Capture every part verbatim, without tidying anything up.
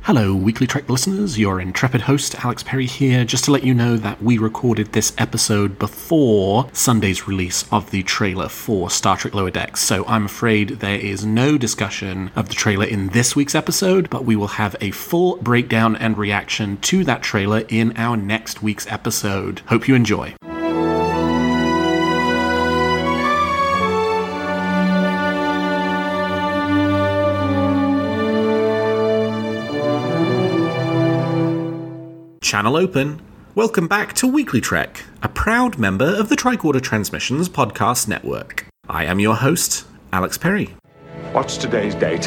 Hello, Weekly Trek listeners, your intrepid host, Alex Perry here, just to let you know that we recorded this episode before Sunday's release of the trailer for Star Trek Lower Decks, so I'm afraid there is no discussion of the trailer in this week's episode, but we will have a full breakdown and reaction to that trailer in our next week's episode. Hope you enjoy. Channel open. Welcome back to Weekly Trek, a proud member of the Tricorder Transmissions podcast network. I am your host, Alex Perry. What's today's date?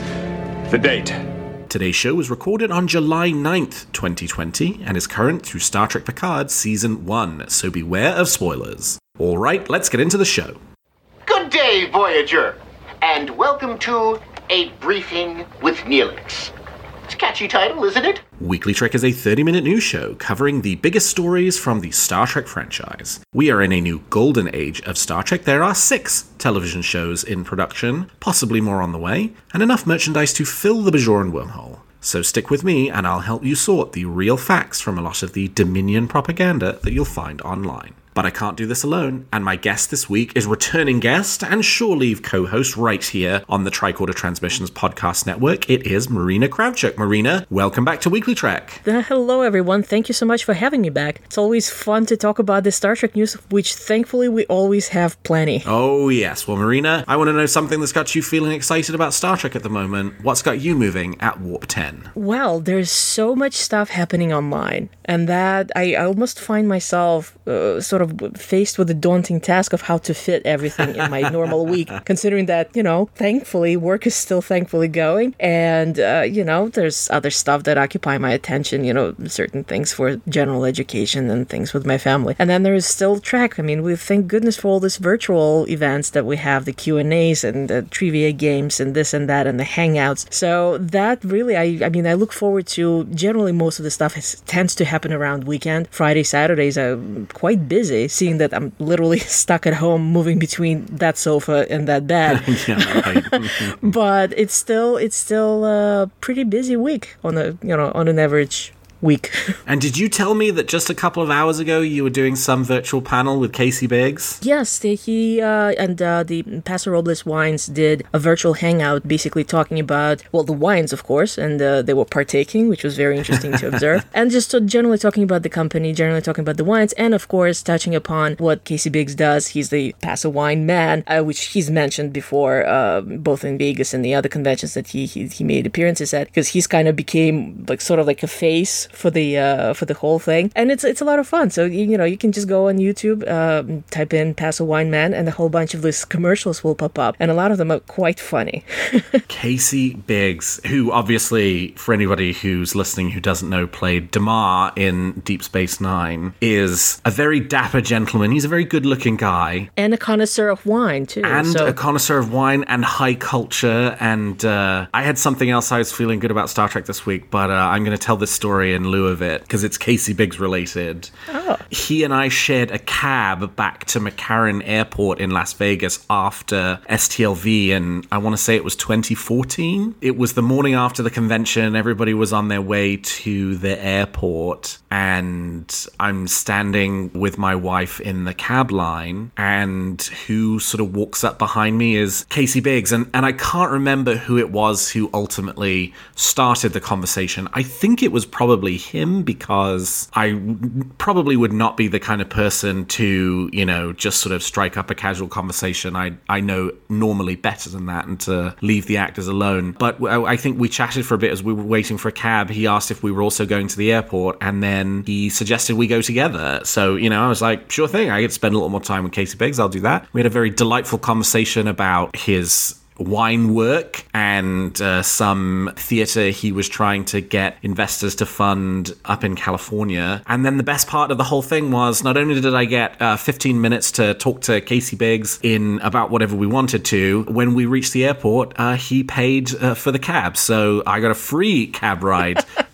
The date. Today's show was recorded on July ninth, twenty twenty, and is current through Star Trek Picard Season one, so beware of spoilers. Alright, let's get into the show. Good day, Voyager, and welcome to A Briefing with Neelix. It's a catchy title, isn't it? Weekly Trek is a thirty-minute news show covering the biggest stories from the Star Trek franchise. We are in a new golden age of Star Trek. There are six television shows in production, possibly more on the way, and enough merchandise to fill the Bajoran wormhole. So stick with me and I'll help you sort the real facts from a lot of the Dominion propaganda that you'll find online. But I can't do this alone, and my guest this week is returning guest and shore leave co-host right here on the Tricorder Transmissions podcast network. It is Marina Kravchuk. Marina, welcome back to Weekly Trek. Uh, hello, everyone. Thank you so much for having me back. It's always fun to talk about the Star Trek news, which thankfully we always have plenty. Oh, yes. Well, Marina, I want to know something that's got you feeling excited about Star Trek at the moment. What's got you moving at Warp ten? Well, there's so much stuff happening online, and that I, I almost find myself uh, sort of faced with the daunting task of how to fit everything in my normal week, considering that, you know, thankfully, work is still thankfully going, and, uh, you know, there's other stuff that occupy my attention, you know, certain things for general education and things with my family. And then there's still Trek. I mean, we thank goodness for all these virtual events that we have, the Q and A's and the trivia games and this and that and the Hangouts. So that really, I, I mean, I look forward to, generally most of the stuff is, tends to happen around weekend. Friday, Saturdays are quite busy, seeing that I'm literally stuck at home moving between that sofa and that bed. Yeah, right. But it's still it's still a pretty busy week on a you know on an average week. And did you tell me that just a couple of hours ago you were doing some virtual panel with Casey Biggs? Yes, the, he uh, and uh, the Paso Robles Wines did a virtual hangout, basically talking about, well, the wines, of course, and uh, they were partaking, which was very interesting to observe, and just uh, generally talking about the company, generally talking about the wines, and of course touching upon what Casey Biggs does. He's the Paso Wine Man, uh, which he's mentioned before, uh, both in Vegas and the other conventions that he he, he made appearances at, because he's kind of became like sort of like a face for the uh, for the whole thing, and it's it's a lot of fun. So you, you know you can just go on YouTube, uh, type in Paso Wine Man, and a whole bunch of these commercials will pop up, and a lot of them are quite funny. Casey Biggs, who obviously, for anybody who's listening who doesn't know, played Damar in Deep Space Nine, is a very dapper gentleman. He's a very good-looking guy, and a connoisseur of wine too, and so. a connoisseur of wine and high culture. And uh, I had something else I was feeling good about Star Trek this week, but uh, I'm going to tell this story in lieu of it, because it's Casey Biggs related. Oh. He and I shared a cab back to McCarran Airport in Las Vegas after S T L V, and I want to say it was twenty fourteen. It was the morning after the convention. Everybody was on their way to the airport, and I'm standing with my wife in the cab line, and who sort of walks up behind me is Casey Biggs, and, and I can't remember who it was who ultimately started the conversation. I think it was probably him, because I probably would not be the kind of person to, you know, just sort of strike up a casual conversation. I I know normally better than that, and to leave the actors alone. But I think we chatted for a bit as we were waiting for a cab. He asked if we were also going to the airport, and then he suggested we go together. So, you know, I was like, sure thing. I could spend a little more time with Casey Biggs. I'll do that. We had a very delightful conversation about his wine work and uh, some theater he was trying to get investors to fund up in California. And then the best part of the whole thing was, not only did I get uh, fifteen minutes to talk to Casey Biggs in about whatever we wanted to, when we reached the airport, uh, he paid uh, for the cab. So I got a free cab ride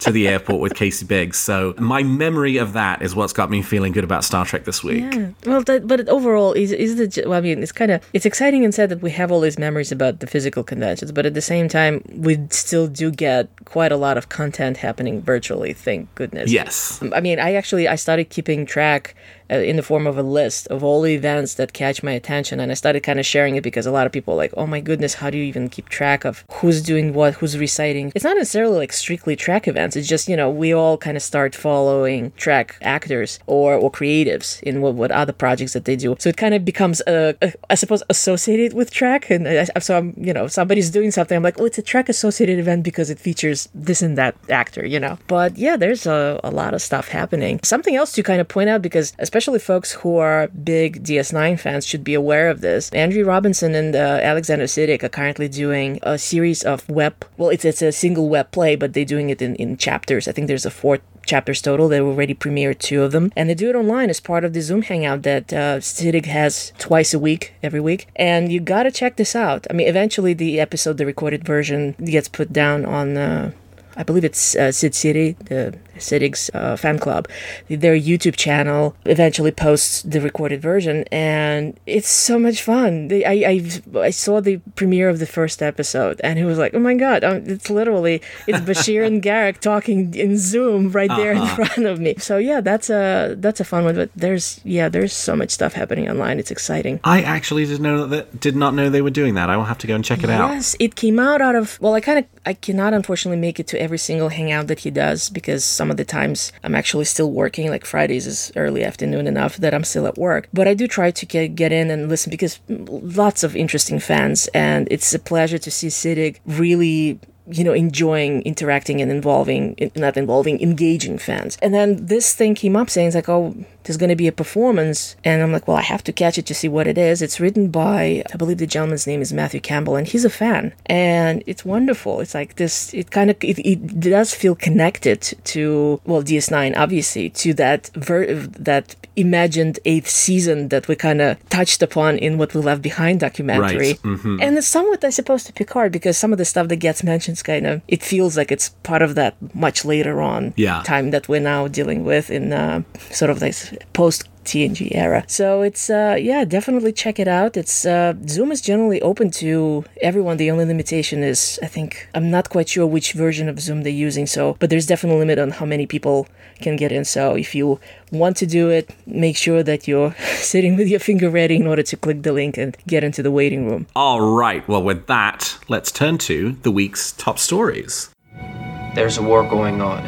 to the airport with Casey Biggs. So my memory of that is what's got me feeling good about Star Trek this week. Yeah. Well, that, but overall, is is the well, I mean, it's kind of it's exciting and sad that we have all these memories about the physical conventions, but at the same time, we still do get quite a lot of content happening virtually. Thank goodness. Yes. I mean, I actually I started keeping track uh, in the form of a list of all the events that catch my attention, and I started kind of sharing it because a lot of people are like, oh my goodness, how do you even keep track of who's doing what, who's reciting? It's not necessarily like strictly track events. It's just, you know, we all kind of start following track actors or, or creatives in what, what other projects that they do. So it kind of becomes, uh, uh, I suppose, associated with track. And I, so I'm, you know, somebody's doing something. I'm like, oh, it's a track associated event because it features this and that actor, you know. But yeah, there's a, a lot of stuff happening. Something else to kind of point out, because especially folks who are big D S nine fans should be aware of this. Andrew Robinson and uh, Alexander Siddig are currently doing a series of web, well, it's it's a single web play, but they're doing it in, in chapters. I think there's a four chapters total. They already premiered two of them. And they do it online as part of the Zoom Hangout that uh, Siddig has twice a week, every week. And you gotta check this out. I mean, eventually the episode, the recorded version, gets put down on... Uh, I believe it's uh, Sid City, the Siddig's uh, fan club. Their YouTube channel eventually posts the recorded version, and it's so much fun. They, I, I I saw the premiere of the first episode, and it was like, oh my god, um, it's literally it's Bashir and Garak talking in Zoom right there uh-huh. in front of me. So yeah, that's a that's a fun one. But there's yeah, there's so much stuff happening online. It's exciting. I actually did know that did not know they were doing that. I will have to go and check it yes, out. Yes, it came out out of well, I kind of I cannot unfortunately make it to every single hangout that he does because some of the times I'm actually still working. Like Fridays is early afternoon enough that I'm still at work, but I do try to get, get in and listen because lots of interesting fans, and it's a pleasure to see Siddig really, you know, enjoying interacting and involving, not involving, engaging fans. And then this thing came up saying, it's like, oh, there's going to be a performance. And I'm like, well, I have to catch it to see what it is. It's written by, I believe the gentleman's name is Matthew Campbell, and he's a fan. And it's wonderful. It's like this, it kind of, it, it does feel connected to, well, D S nine, obviously, to that ver- that imagined eighth season that we kind of touched upon in What We Left Behind documentary. Right. Mm-hmm. And it's somewhat, I suppose, to Picard, because some of the stuff that gets mentioned kind of, it feels like it's part of that much later on yeah. time that we're now dealing with in uh, sort of like post T N G era. So it's, uh, yeah, definitely check it out. It's, uh, Zoom is generally open to everyone. The only limitation is, I think, I'm not quite sure which version of Zoom they're using, so, but there's definitely a limit on how many people can get in. So if you want to do it, make sure that you're sitting with your finger ready in order to click the link and get into the waiting room. All right. Well, with that, let's turn to the week's top stories. There's a war going on,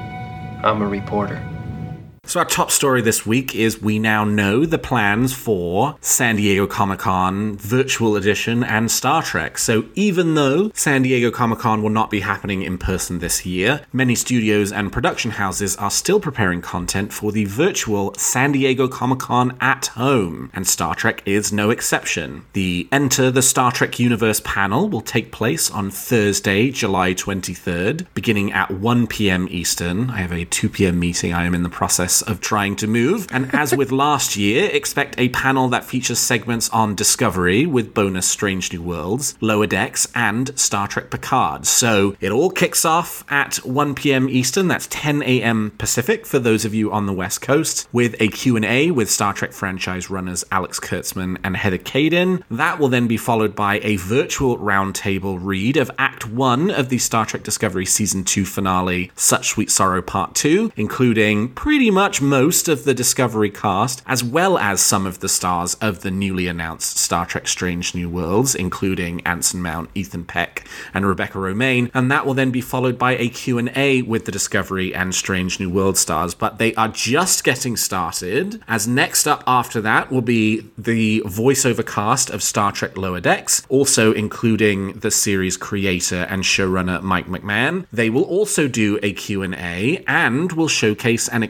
and I'm a reporter. So our top story this week is we now know the plans for San Diego Comic-Con Virtual Edition and Star Trek. So even though San Diego Comic-Con will not be happening in person this year, many studios and production houses are still preparing content for the virtual San Diego Comic-Con at home, and Star Trek is no exception. The Enter the Star Trek Universe panel will take place on Thursday, July twenty-third, beginning at one p.m. Eastern. I have a two p.m. meeting I am in the process of trying to move, and as with last year, expect a panel that features segments on Discovery with bonus Strange New Worlds, Lower Decks, and Star Trek Picard. So it all kicks off at one p.m. Eastern, that's ten a.m. Pacific for those of you on the West Coast, with a Q and A with Star Trek franchise runners Alex Kurtzman and Heather Caden. That will then be followed by a virtual roundtable read of Act one of the Star Trek Discovery Season two finale, Such Sweet Sorrow Part two, including pretty much most of the Discovery cast, as well as some of the stars of the newly announced Star Trek Strange New Worlds, including Anson Mount, Ethan Peck, and Rebecca Romaine, and that will then be followed by a Q and A with the Discovery and Strange New World stars, but they are just getting started, as next up after that will be the voiceover cast of Star Trek Lower Decks, also including the series creator and showrunner Mike McMahon. They will also do a Q and A and will showcase an extended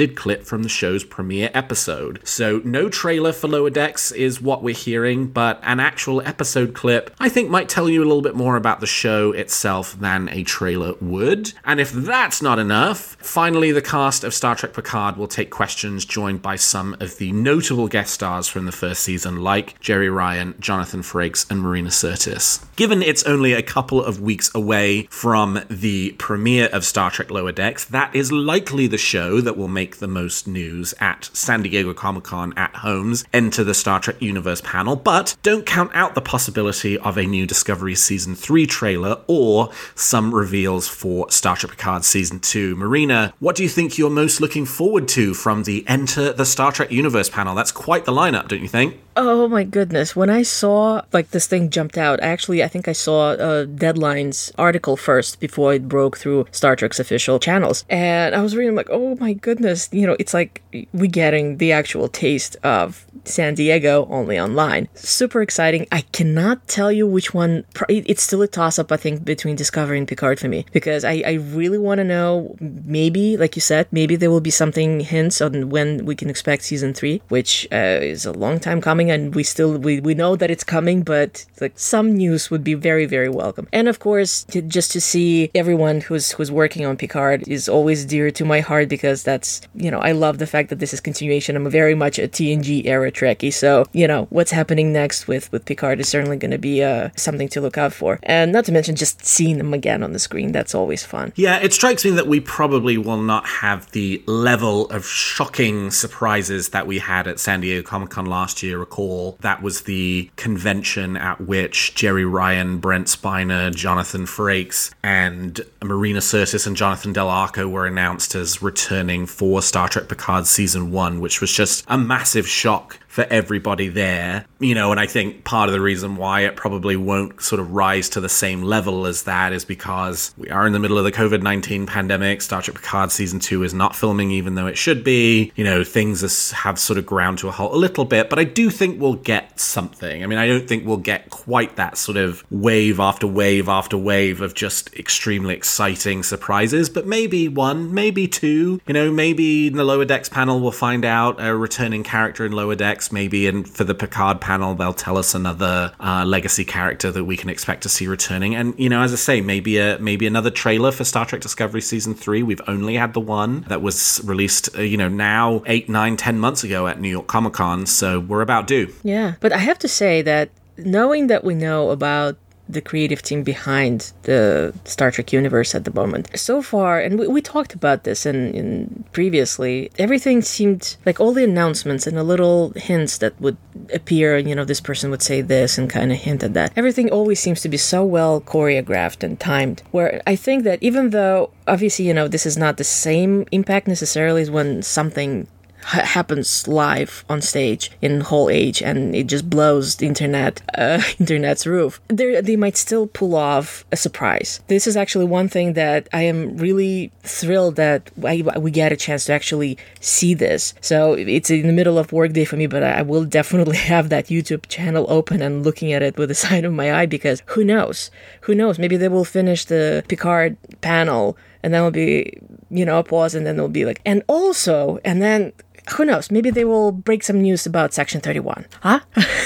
deleted clip from the show's premiere episode. So no trailer for Lower Decks is what we're hearing, but an actual episode clip I think might tell you a little bit more about the show itself than a trailer would. And if that's not enough, finally the cast of Star Trek Picard will take questions, joined by some of the notable guest stars from the first season like Jeri Ryan, Jonathan Frakes, and Marina Sirtis. Given it's only a couple of weeks away from the premiere of Star Trek Lower Decks, that is likely the show that will make the most news at San Diego Comic-Con at Holmes Enter the Star Trek Universe panel, but don't count out the possibility of a new Discovery Season three trailer or some reveals for Star Trek Picard Season two. Marina, what do you think you're most looking forward to from the Enter the Star Trek Universe panel? That's quite the lineup, don't you think? Oh my goodness. When I saw, like, this thing jumped out, actually, I think I saw uh, Deadline's article first before it broke through Star Trek's official channels. And I was reading, like, oh my goodness, you know, it's like we getting the actual taste of San Diego only online. Super exciting. I cannot tell you which one. It's still a toss-up, I think, between Discovery and Picard for me, because I, I really want to know, maybe, like you said, maybe there will be something, hints on when we can expect season three, which uh, is a long time coming, and we still, we, we know that it's coming, but like some news would be very, very welcome. And of course, to, just to see everyone who's who's working on Picard is always dear to my heart, because that's, you know, I love the fact that this is continuation. I'm very much a T N G era Trekkie, so, you know, what's happening next with, with Picard is certainly going to be uh, something to look out for. And not to mention just seeing them again on the screen, that's always fun. Yeah, it strikes me that we probably will not have the level of shocking surprises that we had at San Diego Comic-Con last year. Recall, that was the convention at which Jeri Ryan, Brent Spiner, Jonathan Frakes, and Marina Sirtis and Jonathan Del Arco were announced as returning for Star Trek Picard Season one, which was just a massive shock for everybody there, you know, and I think part of the reason why it probably won't sort of rise to the same level as that is because we are in the middle of the covid nineteen pandemic. Star Trek Picard Season two is not filming, even though it should be. You know, things is, have sort of ground to a halt a little bit, but I do think we'll get something. I mean, I don't think we'll get quite that sort of wave after wave after wave of just extremely exciting surprises, but maybe one, maybe two. You know, maybe in the Lower Decks panel we'll find out a returning character in Lower Decks. Maybe in for the Picard panel they'll tell us another uh, legacy character that we can expect to see returning. And, you know, as I say, maybe a maybe another trailer for Star Trek Discovery Season three. We've only had the one that was released, uh, you know, now eight, nine, ten months ago at New York Comic Con, so we're about due. Yeah, but I have to say that knowing that we know about the creative team behind the Star Trek universe at the moment. So far, and we, we talked about this in, in previously, everything seemed like all the announcements and the little hints that would appear, you know, this person would say this and kind of hint at that. Everything always seems to be so well choreographed and timed, where I think that even though, obviously, you know, this is not the same impact necessarily as when something ha- happens live on stage in Hall H and it just blows the internet uh, internet's roof, they they might still pull off a surprise. This is actually one thing that I am really thrilled that I, we get a chance to actually see this. So it's in the middle of work day for me, but I will definitely have that YouTube channel open and looking at it with the side of my eye, because who knows? Who knows? Maybe they will finish the Picard panel and then it'll be, you know, a pause, and then they'll be like, and also, and then who knows? Maybe they will break some news about Section thirty-one. Huh?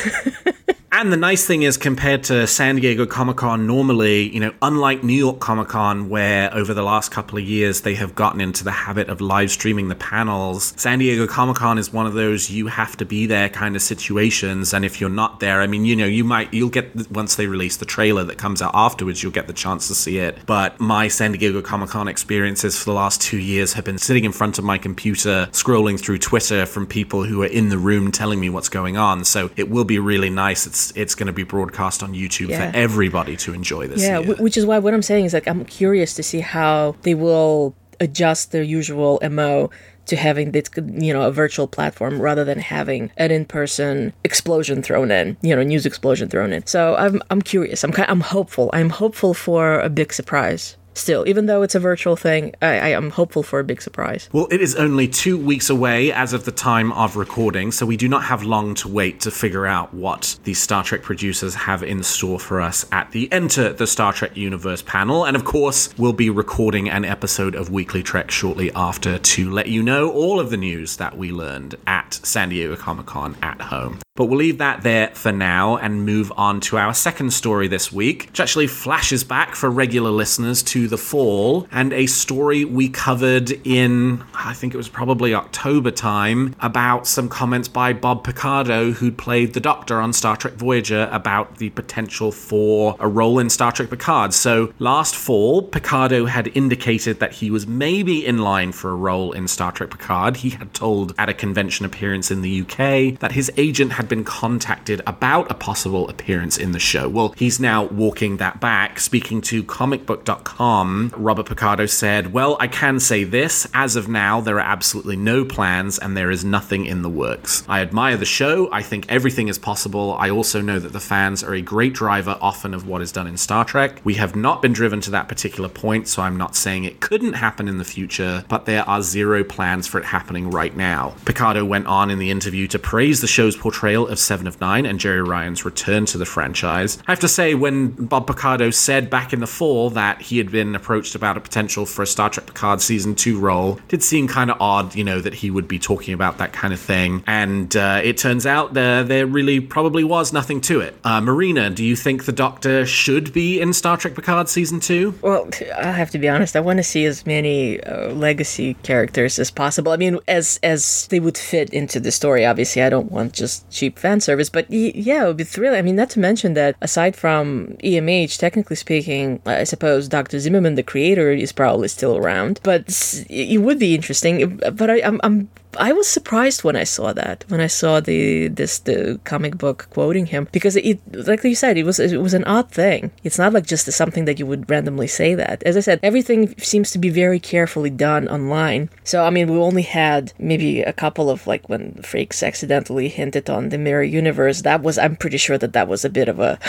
And the nice thing is, compared to San Diego Comic-Con normally, you know, unlike New York Comic-Con, where over the last couple of years they have gotten into the habit of live streaming the panels, San Diego Comic-Con is one of those you have to be there kind of situations. And if you're not there, I mean, you know, you might, you'll get, once they release the trailer that comes out afterwards, you'll get the chance to see it. But my San Diego Comic-Con experiences for the last two years have been sitting in front of my computer, scrolling through Twitter from people who are in the room telling me what's going on. So it will be really nice. It's it's going to be broadcast on YouTube yeah. for everybody to enjoy this yeah, year. W- which is why what I'm saying is, like, I'm curious to see how they will adjust their usual M O to having this, you know, a virtual platform rather than having an in-person explosion thrown in, you know, news explosion thrown in. So I'm I'm curious. I'm I'm hopeful. I'm hopeful for a big surprise. still, even though it's a virtual thing, I, I am hopeful for a big surprise. Well, it is only two weeks away as of the time of recording, so we do not have long to wait to figure out what the Star Trek producers have in store for us at the Enter the Star Trek Universe panel. And of course, we'll be recording an episode of Weekly Trek shortly after to let you know all of the news that we learned at San Diego Comic-Con at home. But we'll leave that there for now and move on to our second story this week, which actually flashes back for regular listeners to the fall, and a story we covered in, I think it was probably October time, about some comments by Bob Picardo, who'd played the Doctor on Star Trek Voyager, about the potential for a role in Star Trek Picard. So last fall, Picardo had indicated that he was maybe in line for a role in Star Trek Picard. He had told at a convention appearance in the U K that his agent had been contacted about a possible appearance in the show. Well, he's now walking that back. Speaking to comic book dot com, Robert Picardo said, "Well, I can say this. As of now, there are absolutely no plans and there is nothing in the works. I admire the show. I think everything is possible. I also know that the fans are a great driver often of what is done in Star Trek. We have not been driven to that particular point, so I'm not saying it couldn't happen in the future, but there are zero plans for it happening right now." Picardo went on in the interview to praise the show's portrayal of Seven of Nine and Jerry Ryan's return to the franchise. I have to say, when Bob Picardo said back in the fall that he had been approached about a potential for a Star Trek Picard season two role, it did seem kind of odd, you know, that he would be talking about that kind of thing. And uh, it turns out uh, there really probably was nothing to it. Uh, Marina, do you think the Doctor should be in Star Trek Picard season two? Well, I have to be honest. I want to see as many uh, legacy characters as possible. I mean, as as they would fit into the story. Obviously, I don't want just cheap fan service, but y- yeah, it would be thrilling. I mean, not to mention that aside from E M H, technically speaking, I suppose Doctor Zimmerman, the creator, is probably still around, but it would be interesting. But I, I'm, I'm I was surprised when I saw that, when I saw the this the comic book quoting him, because it, like you said, it was it was an odd thing. It's not like just something that you would randomly say that. As I said, everything seems to be very carefully done online. So I mean, we only had maybe a couple of, like, when Frakes accidentally hinted on the mirror universe. That was, I'm pretty sure that that was a bit of a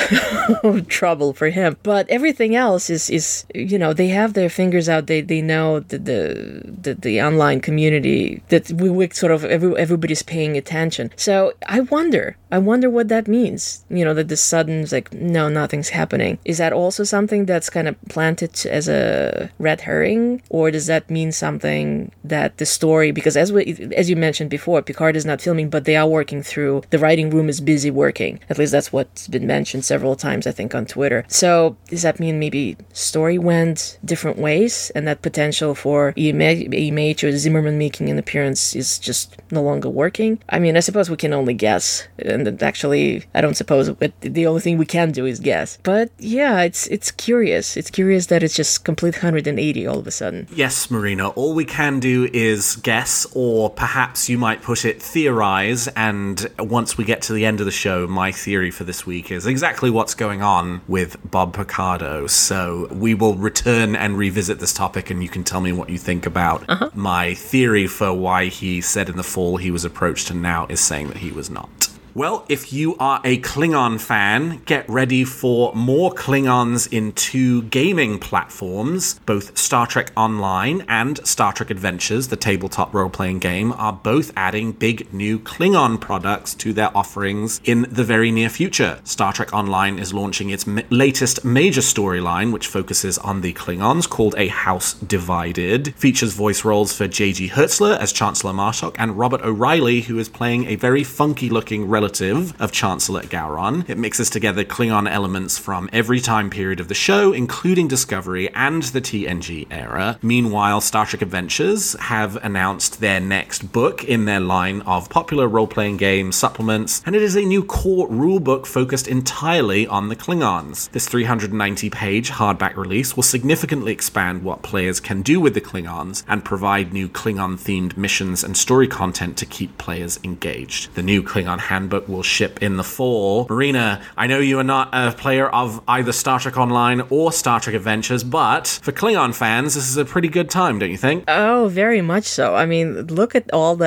trouble for him. But everything else is is you know, they have their fingers out. They they know the the the, the online community that we. Sort of every, everybody's paying attention. So I wonder, I wonder what that means. You know, that the sudden, like, no, nothing's happening. Is that also something that's kind of planted as a red herring? Or does that mean something that the story, because as we, as you mentioned before, Picard is not filming, but they are working through, the writing room is busy working. At least that's what's been mentioned several times, I think, on Twitter. So does that mean maybe story went different ways and that potential for E M H or Zimmerman making an appearance is just no longer working? I mean, I suppose we can only guess, and actually, I don't suppose but the only thing we can do is guess. But yeah, it's it's curious. It's curious that it's just complete one hundred eighty all of a sudden. Yes, Marina, all we can do is guess, or perhaps you might put it, theorize, and once we get to the end of the show, my theory for this week is exactly what's going on with Bob Picardo. So we will return and revisit this topic, and you can tell me what you think about uh-huh. my theory for why he said in the fall he was approached and now is saying that he was not. Well, if you are a Klingon fan, get ready for more Klingons in two gaming platforms. Both Star Trek Online and Star Trek Adventures, the tabletop role-playing game, are both adding big new Klingon products to their offerings in the very near future. Star Trek Online is launching its m- latest major storyline, which focuses on the Klingons, called A House Divided. Features voice roles for J G Hertzler as Chancellor Martok and Robert O'Reilly, who is playing a very funky-looking relative of Chancellor Gowron. It mixes together Klingon elements from every time period of the show, including Discovery and the T N G era. Meanwhile, Star Trek Adventures have announced their next book in their line of popular role-playing game supplements, and it is a new core rulebook focused entirely on the Klingons. This three hundred ninety page hardback release will significantly expand what players can do with the Klingons and provide new Klingon-themed missions and story content to keep players engaged. The new Klingon handbook will ship in the fall. Marina, I know you are not a player of either Star Trek Online or Star Trek Adventures, but for Klingon fans, this is a pretty good time, don't you think? Oh, very much so. I mean, look at all that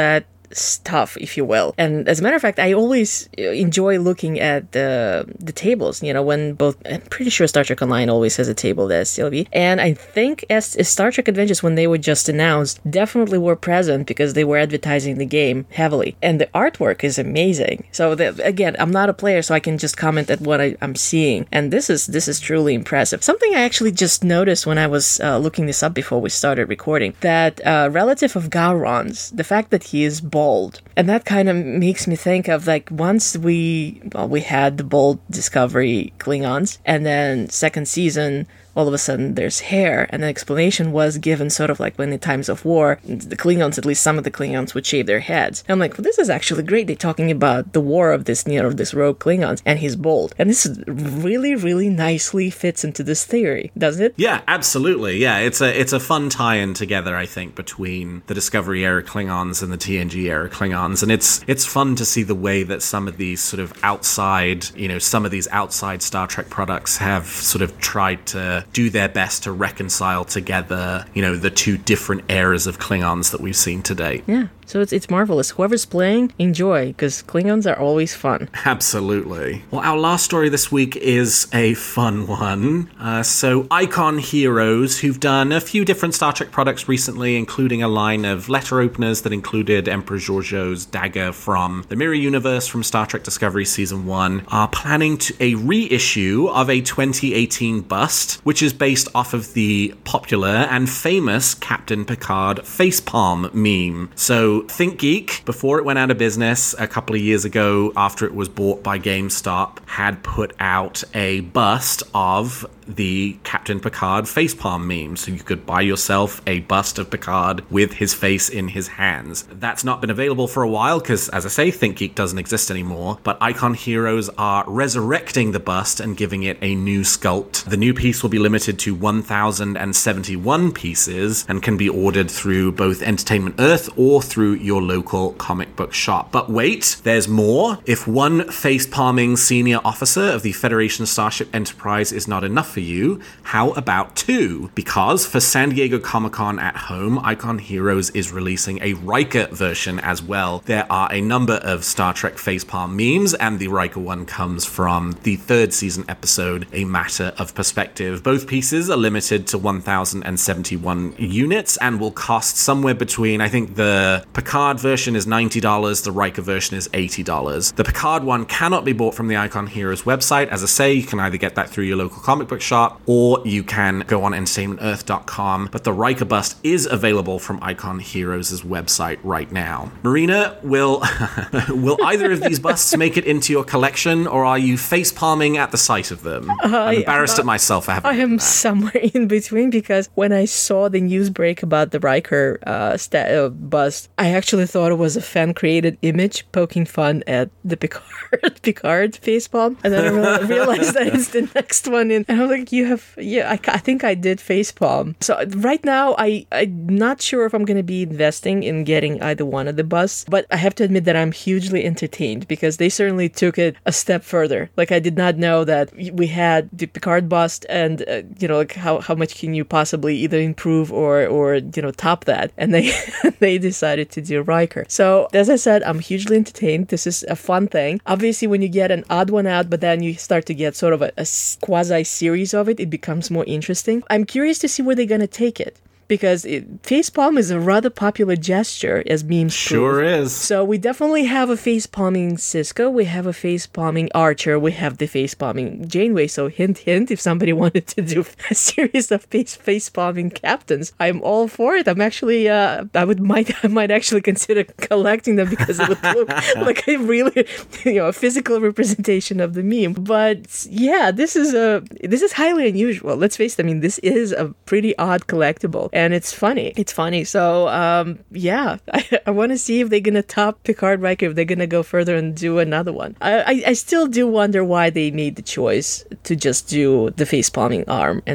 stuff, if you will. And as a matter of fact, I always enjoy looking at the the tables, you know, when both, I'm pretty sure Star Trek Online always has a table there, S T L V. And I think as, as Star Trek Adventures, when they were just announced, definitely were present because they were advertising the game heavily. And the artwork is amazing. So the, again, I'm not a player, so I can just comment at what I, I'm seeing. And this is this is truly impressive. Something I actually just noticed when I was uh, looking this up before we started recording, that uh, relative of Gowron's, the fact that he is bald. And that kind of makes me think of, like, once we, well, we had the bold Discovery Klingons, and then second season, all of a sudden there's hair, and the explanation was given sort of like when in times of war, the Klingons, at least some of the Klingons, would shave their heads. And I'm like, well, this is actually great. They're talking about the war of this, you know, of this rogue Klingons, and he's bald. And this really, really nicely fits into this theory, doesn't it? Yeah, absolutely. Yeah, it's a it's a fun tie-in together, I think, between the Discovery era Klingons and the T N G era Klingons, and it's it's fun to see the way that some of these sort of outside, you know, some of these outside Star Trek products have sort of tried to do their best to reconcile together, you know, the two different eras of Klingons that we've seen today. Yeah. So it's it's marvelous. Whoever's playing, enjoy, because Klingons are always fun. Absolutely. Well, our last story this week is a fun one. Uh, so Icon Heroes, who've done a few different Star Trek products recently, including a line of letter openers that included Emperor Georgiou's dagger from the Mirror Universe from Star Trek Discovery Season one, are planning to a reissue of a twenty eighteen bust, which is based off of the popular and famous Captain Picard facepalm meme. So ThinkGeek, before it went out of business a couple of years ago after it was bought by GameStop, had put out a bust of the Captain Picard facepalm meme. So you could buy yourself a bust of Picard with his face in his hands. That's not been available for a while because, as I say, ThinkGeek doesn't exist anymore, but Icon Heroes are resurrecting the bust and giving it a new sculpt. The new piece will be limited to one thousand seventy-one pieces and can be ordered through both Entertainment Earth or through your local comic book shop. But wait, there's more. If one facepalming senior officer of the Federation Starship Enterprise is not enough for you, how about two? Because for San Diego Comic-Con at home, Icon Heroes is releasing a Riker version as well. There are a number of Star Trek facepalm memes, and the Riker one comes from the third season episode, A Matter of Perspective. Both pieces are limited to one thousand seventy-one units and will cost somewhere between, I think the Picard version is ninety dollars, the Riker version is eighty dollars. The Picard one cannot be bought from the Icon Heroes website. As I say, you can either get that through your local comic book shop or you can go on entertainment earth dot com, but the Riker bust is available from Icon Heroes' website right now. Marina, will will either of these busts make it into your collection, or are you face palming at the sight of them? Uh, I'm embarrassed I, at myself for having I am that. somewhere in between, because when I saw the news break about the Riker uh, sta- uh, bust, I actually thought it was a fan-created image poking fun at the Picard Picard facepalm, and then I re- realized that it's the next one in, and I was like, you have, yeah, I, I think I did facepalm. So right now, I, I'm not sure if I'm going to be investing in getting either one of the busts, but I have to admit that I'm hugely entertained, because they certainly took it a step further. Like, I did not know that we had the Picard bust, and, uh, you know, like, how, how much can you possibly either improve or, or you know, top that? And they, they decided to do Riker. So, as I said, I'm hugely entertained. This is a fun thing. Obviously, when you get an odd one out, but then you start to get sort of a, a quasi-series of it, it becomes more interesting. I'm curious to see where they're going to take it, because it, facepalm is a rather popular gesture, as memes Sure prove. is. So we definitely have a facepalming Sisko, we have a facepalming Archer, we have the facepalming Janeway. So hint, hint, if somebody wanted to do a series of face facepalming captains, I'm all for it. I'm actually, uh, I would might, I might actually consider collecting them, because it would look like a really, you know, a physical representation of the meme. But yeah, this is a, this is highly unusual. Let's face it. I mean, this is a pretty odd collectible. And it's funny. It's funny. So, um, yeah, I, I want to see if they're going to top Picard Riker, if they're going to go further and do another one. I, I, I still do wonder why they made the choice to just do the facepalming arm and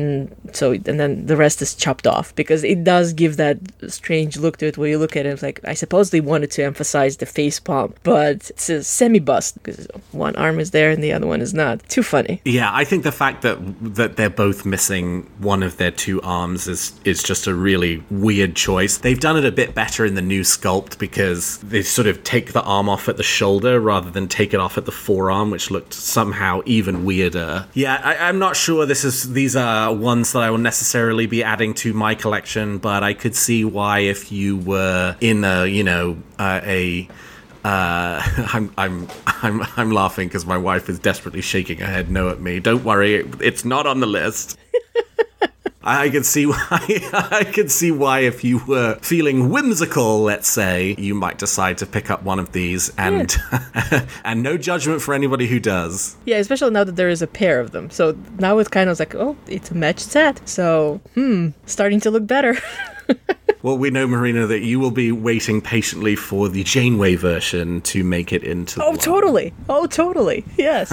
so and then the rest is chopped off, because it does give that strange look to it where you look at it, it's like, I suppose they wanted to emphasize the face palm, but it's a semi-bust because one arm is there and the other one is not. Too funny. Yeah, I think the fact that that they're both missing one of their two arms is is just a really weird choice. They've done it a bit better in the new sculpt because they sort of take the arm off at the shoulder rather than take it off at the forearm, which looked somehow even weirder. Yeah, I, I'm not sure this is these are ones that I will necessarily be adding to my collection, but I could see why if you were in a, you know, uh, a Uh, I'm I'm I'm I'm laughing because my wife is desperately shaking her head no at me. Don't worry, it's not on the list. I can see why. I can see why if you were feeling whimsical, let's say, you might decide to pick up one of these, and yeah. and no judgment for anybody who does. Yeah, especially now that there is a pair of them. So now it's kind of like, oh, it's a matched set. So hmm, starting to look better. Well, we know, Marina, that you will be waiting patiently for the Janeway version to make it into the Oh, one. totally. Oh, totally. Yes.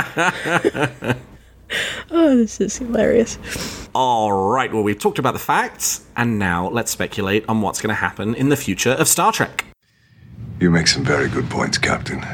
Oh, this is hilarious. All right, well, we've talked about the facts, and now let's speculate on what's going to happen in the future of Star Trek. You make some very good points, Captain.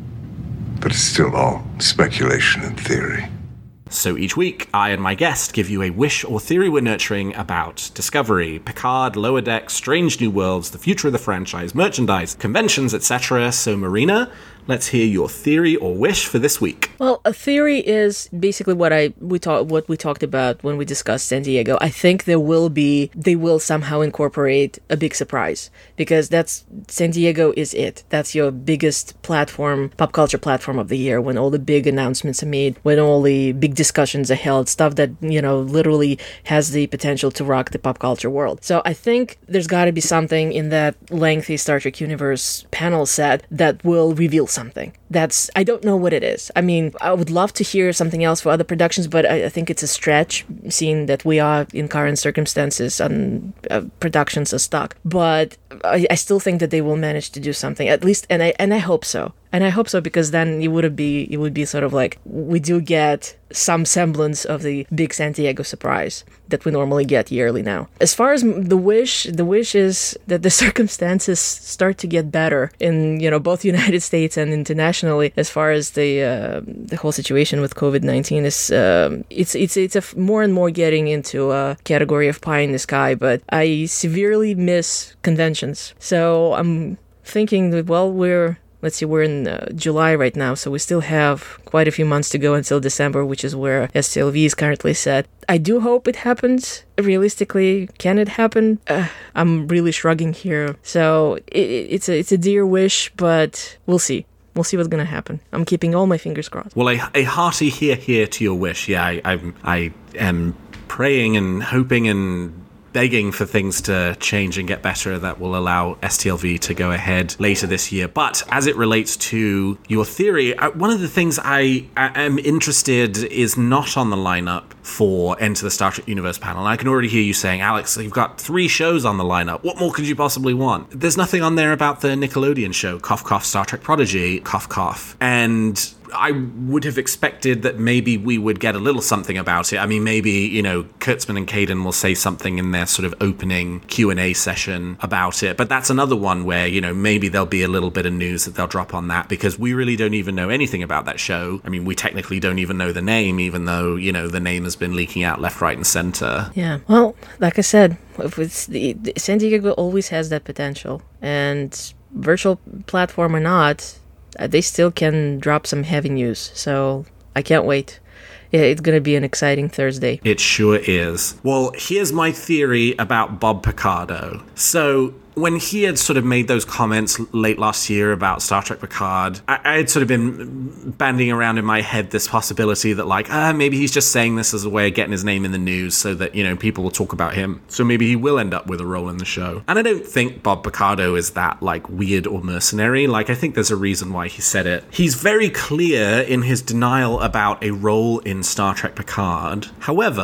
But it's still all speculation and theory. So each week, I and my guest give you a wish or theory we're nurturing about Discovery, Picard, Lower Decks, Strange New Worlds, the future of the franchise, merchandise, conventions, et cetera. So, Marina, let's hear your theory or wish for this week. Well, a theory is basically what I we talked what we talked about when we discussed San Diego. I think there will be they will somehow incorporate a big surprise, because that's San Diego is it. That's your biggest platform, pop culture platform of the year, when all the big announcements are made, when all the big discussions are held, stuff that, you know, literally has the potential to rock the pop culture world. So I think there's got to be something in that lengthy Star Trek universe panel set that will reveal something. That's, I don't know what it is. I mean, I would love to hear something else for other productions, but I, I think it's a stretch, seeing that we are in current circumstances and uh, productions are stuck. But I, I still think that they will manage to do something, at least, and I and I hope so. And I hope so, because then it would be it would be sort of like we do get some semblance of the big San Diego surprise that we normally get yearly now. As far as the wish, the wish is that the circumstances start to get better in, you know, both United States and internationally, as far as the uh, the whole situation with COVID nineteen is. Um, it's it's it's a f- more and more getting into a category of pie in the sky. But I severely miss conventions, so I'm thinking that, well, we're. Let's see, we're in uh, July right now, so we still have quite a few months to go until December, which is where S T L V is currently set. I do hope it happens. Realistically, can it happen? Uh, I'm really shrugging here. So it, it's a it's a dear wish, but we'll see. We'll see what's going to happen. I'm keeping all my fingers crossed. Well, a, a hearty hear hear to your wish. Yeah, I, I, I am praying and hoping and begging for things to change and get better that will allow S T L V to go ahead later this year. But as it relates to your theory, one of the things I am interested is not on the lineup for Enter the Star Trek Universe panel. And I can already hear you saying, Alex, you've got three shows on the lineup. What more could you possibly want? There's nothing on there about the Nickelodeon show, Cough Cough Star Trek Prodigy, Cough Cough. And I would have expected that maybe we would get a little something about it. I mean, maybe, you know, Kurtzman and Caden will say something in their sort of opening Q and A session about it. But that's another one where, you know, maybe there'll be a little bit of news that they'll drop on that, because we really don't even know anything about that show. I mean, we technically don't even know the name, even though, you know, the name has been leaking out left, right, and center. Yeah. Well, like I said, if it's the, the San Diego always has that potential, and virtual platform or not, they still can drop some heavy news. So I can't wait. Yeah, it's going to be an exciting Thursday. It sure is. Well, here's my theory about Bob Picardo. So when he had sort of made those comments late last year about Star Trek Picard, I, I had sort of been banding around in my head this possibility that, like, ah, maybe he's just saying this as a way of getting his name in the news so that, you know, people will talk about him. So maybe he will end up with a role in the show. And I don't think Bob Picardo is that, like, weird or mercenary. Like, I think there's a reason why he said it. He's very clear in his denial about a role in Star Trek Picard. However,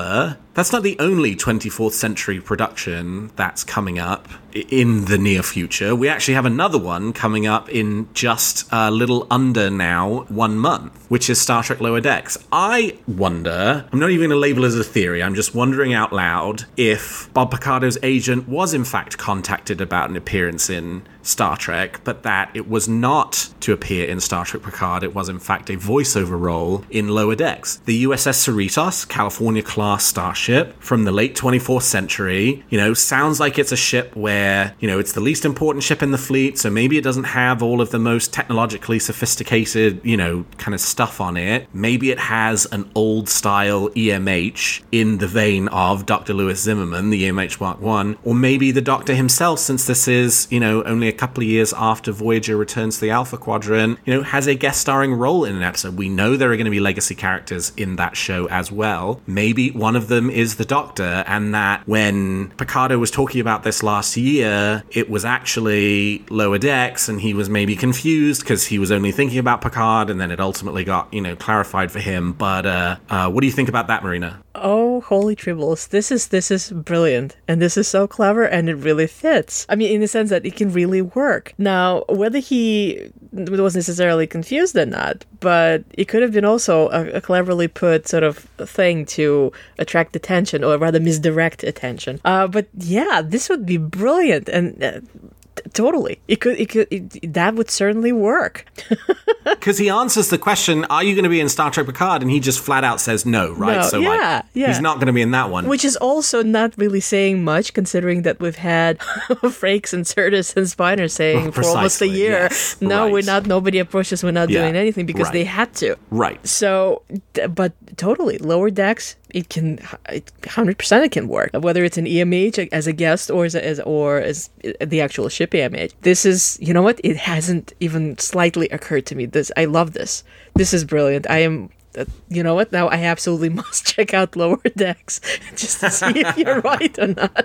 That's not the only twenty-fourth century production that's coming up in the near future. We actually have another one coming up in just a little under now one month, which is Star Trek Lower Decks. I wonder, I'm not even going to label it as a theory, I'm just wondering out loud if Bob Picardo's agent was in fact contacted about an appearance in Star Trek, but that it was not to appear in Star Trek Picard. It was in fact a voiceover role in Lower Decks. The U S S Cerritos, California-class starship from the late twenty-fourth century, you know, sounds like it's a ship where, you know, it's the least important ship in the fleet, so maybe it doesn't have all of the most technologically sophisticated, you know, kind of stuff on it. Maybe it has an old-style E M H in the vein of Doctor Lewis Zimmerman, the E M H Mark one, or maybe the Doctor himself, since this is, you know, only a couple of years after Voyager returns to the Alpha Quadrant, you know, has a guest starring role in an episode. We know there are going to be legacy characters in that show as well. Maybe one of them is the Doctor, and that when Picardo was talking about this last year, it was actually Lower Decks, and he was maybe confused because he was only thinking about Picard, and then it ultimately got, you know, clarified for him. But uh, uh, what do you think about that, Marina? Oh, holy tribbles. This is this is brilliant. And this is so clever, and it really fits. I mean, in the sense that it can really work. Now, whether he was necessarily confused or not, but it could have been also a, a cleverly put sort of thing to attract attention, or rather misdirect attention. Uh, but yeah, this would be brilliant. And uh, totally, it could, it could, it, that would certainly work. Because he answers the question, "Are you going to be in Star Trek Picard?" And he just flat out says no, right? No, so yeah, like, yeah. he's not going to be in that one. Which is also not really saying much, considering that we've had Frakes and Sirtis and Spiner saying Oh, for almost a year, yes, no, right. we're not, nobody approaches, we're not Yeah, doing anything, because right. they had to. Right. So, but totally, Lower Decks, it can, it, one hundred percent it can work. Whether it's an E M H as a guest or as, as or as the actual ship E M H. This is, you know what? It hasn't even slightly occurred to me. This, I love this. This is brilliant. I am, uh, you know what? Now I absolutely must check out Lower Decks just to see if you're right or not.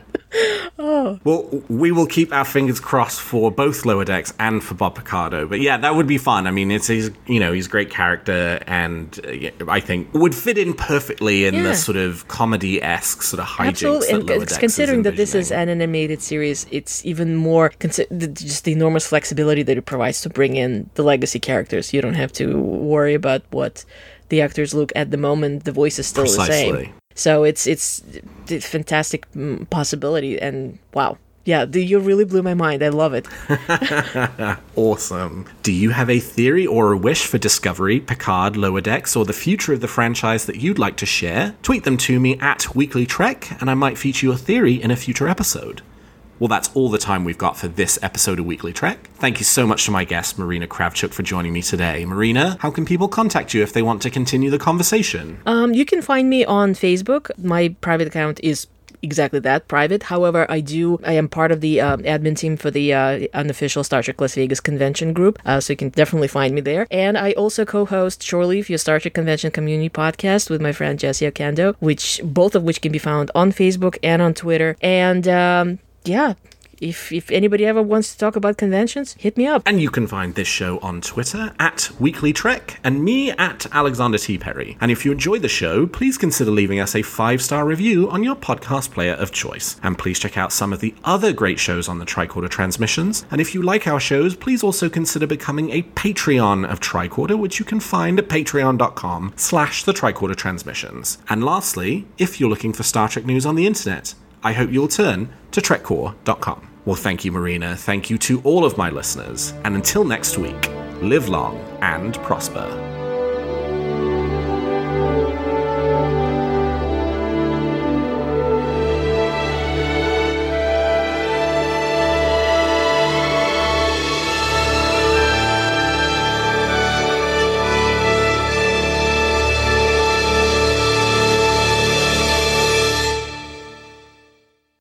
Oh. Well, we will keep our fingers crossed for both Lower Decks and for Bob Picardo. But yeah, that would be fun. I mean, it's he's, you know, he's a great character, and uh, I think would fit in perfectly in Yeah. the sort of comedy-esque sort of hijinks Absolutely, that and Lower c- Decks considering is that this is envisioning. an animated series, it's even more consi- the, just the enormous flexibility that it provides to bring in the legacy characters. You don't have to worry about what the actors look at the moment. The voice is still the Precisely. same. So it's it's a fantastic mm, possibility, and wow. Yeah, the, you really blew my mind. I love it. Awesome. Do you have a theory or a wish for Discovery, Picard, Lower Decks, or the future of the franchise that you'd like to share? Tweet them to me at Weekly Trek, and I might feature your theory in a future episode. Well, that's all the time we've got for this episode of Weekly Trek. Thank you so much to my guest, Marina Kravchuk, for joining me today. Marina, how can people contact you if they want to continue the conversation? Um, you can find me on Facebook. My private account is exactly that, private. However, I do, I am part of the um, admin team for the uh, unofficial Star Trek Las Vegas convention group, uh, so you can definitely find me there. And I also co-host Shore Leave, your Star Trek Convention Community podcast with my friend Jesse Okando, which both of which can be found on Facebook and on Twitter. And um, yeah, if if anybody ever wants to talk about conventions, hit me up. And you can find this show on Twitter at Weekly Trek and me at Alexander T. Perry. And if you enjoy the show, please consider leaving us a five-star review on your podcast player of choice. And please check out some of the other great shows on the Tricorder Transmissions. And if you like our shows, please also consider becoming a Patreon of Tricorder, which you can find at patreon.com slash the Tricorder Transmissions. And lastly, if you're looking for Star Trek news on the internet, I hope you'll turn to trekcore dot com. Well, thank you, Marina. Thank you to all of my listeners. And until next week, live long and prosper.